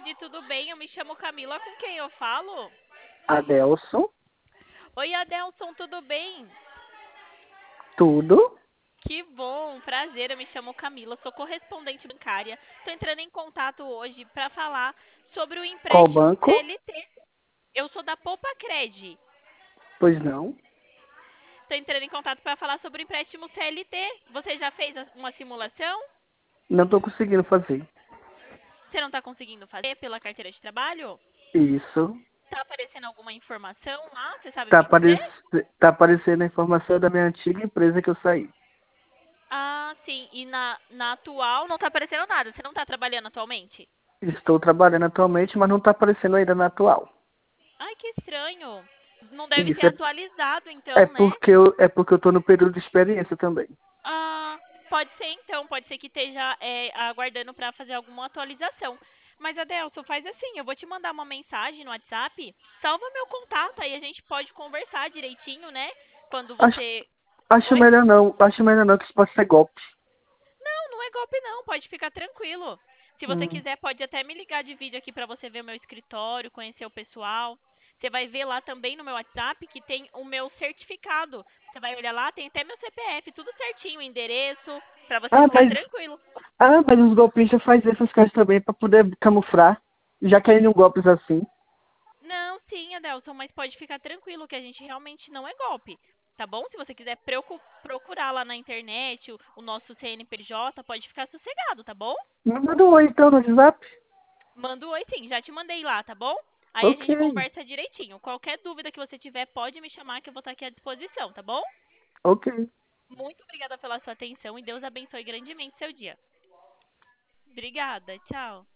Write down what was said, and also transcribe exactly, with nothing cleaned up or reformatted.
tarde, tudo bem? Eu me chamo Camila, com quem eu falo? Adelson, Oi, Adelson, tudo bem? tudo? Que bom, prazer, eu me chamo Camila, sou correspondente bancária. Estou entrando em contato hoje para falar sobre o Qual empréstimo banco? C L T. Eu sou da Poupa Cred. Pois não. Estou entrando em contato para falar sobre o empréstimo C L T. Você já fez a- uma simulação? Não estou conseguindo fazer. Você não está conseguindo fazer pela carteira de trabalho? Isso. Está aparecendo alguma informação lá? Você sabe Tá, me apare... dizer? tá aparecendo a informação da minha antiga empresa que eu saí. Ah, sim. E na, na atual não tá aparecendo nada. Você não tá trabalhando atualmente? Estou trabalhando atualmente, mas não está aparecendo ainda na atual. Ai, que estranho. Não deve ter Isso é, atualizado, é então, né? porque eu é porque eu tô no período de experiência também. Ah, pode ser então. Pode ser que esteja é, aguardando para fazer alguma atualização. Mas, Adelson, faz assim. Eu vou te mandar uma mensagem no WhatsApp. Salva meu contato, aí a gente pode conversar direitinho, né? Quando Acho, você... acho Oi? melhor não, acho melhor não que isso pode ser golpe. Não, não é golpe não, pode ficar tranquilo. Se você Hum. quiser, pode até me ligar de vídeo aqui para você ver o meu escritório, conhecer o pessoal. Você vai ver lá também no meu WhatsApp que tem o meu certificado. Você vai olhar lá, tem até meu C P F, tudo certinho, o endereço, para você Ah, ficar mas tranquilo. ah, mas os golpistas fazem essas coisas também para poder camuflar, já caem em golpes assim. Não, sim, Adelson, mas pode ficar tranquilo que a gente realmente não é golpe. Tá bom? Se você quiser preocu- procurar lá na internet o, o nosso C N P J, pode ficar sossegado, tá bom? Me manda um oi então no WhatsApp. Manda um oi sim, já te mandei lá, tá bom? Aí a Ok, gente conversa direitinho. Qualquer dúvida que você tiver, pode me chamar que eu vou estar aqui à disposição, tá bom? ok. Muito obrigada pela sua atenção e Deus abençoe grandemente seu dia. Obrigada, tchau.